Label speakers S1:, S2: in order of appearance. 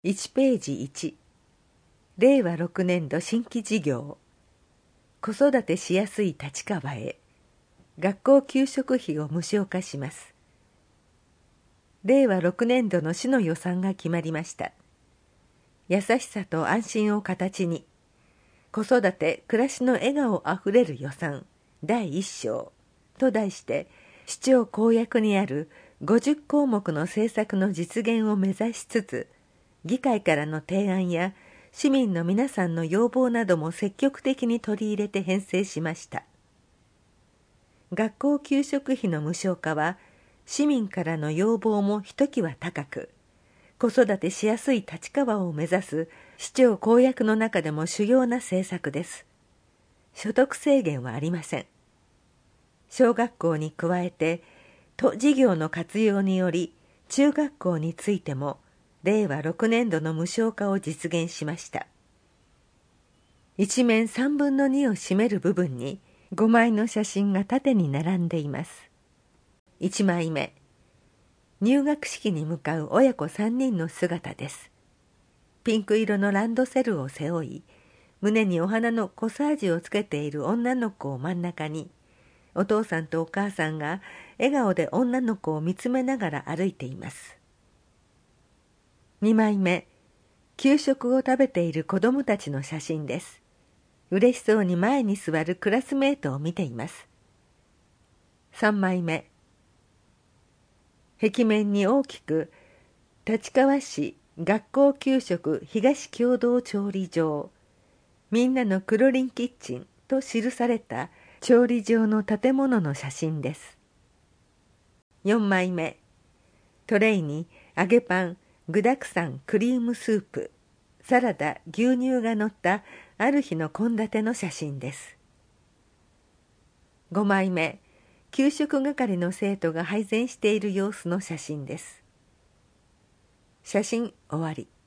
S1: 1ページ1、令和6年度新規事業、子育てしやすい立川へ、学校給食費を無償化します。令和6年度の市の予算が決まりました。優しさと安心を形に、子育て・暮らしの笑顔あふれる予算第1章と題して、市長公約にある50項目の政策の実現を目指しつつ、議会からの提案や市民の皆さんの要望なども積極的に取り入れて編成しました。学校給食費の無償化は、市民からの要望もひときわ高く、子育てしやすい立川を目指す市長公約の中でも主要な政策です。所得制限はありません。小学校に加えて、都事業の活用により、中学校についても、令和6年度の無償化を実現しました。一面3分の2を占める部分に5枚の写真が縦に並んでいます。1枚目、入学式に向かう親子3人の姿です。ピンク色のランドセルを背負い、胸にお花のコサージュをつけている女の子を真ん中に、お父さんとお母さんが笑顔で女の子を見つめながら歩いています。2枚目、給食を食べている子どもたちの写真です。嬉しそうに前に座るクラスメートを見ています。3枚目、壁面に大きく立川市学校給食東共同調理場、みんなのクロリンキッチンと記された調理場の建物の写真です。4枚目、トレイに揚げパン、具だくさんクリームスープ、サラダ、牛乳が乗ったある日の献立の写真です。5枚目、給食係の生徒が配膳している様子の写真です。写真終わり。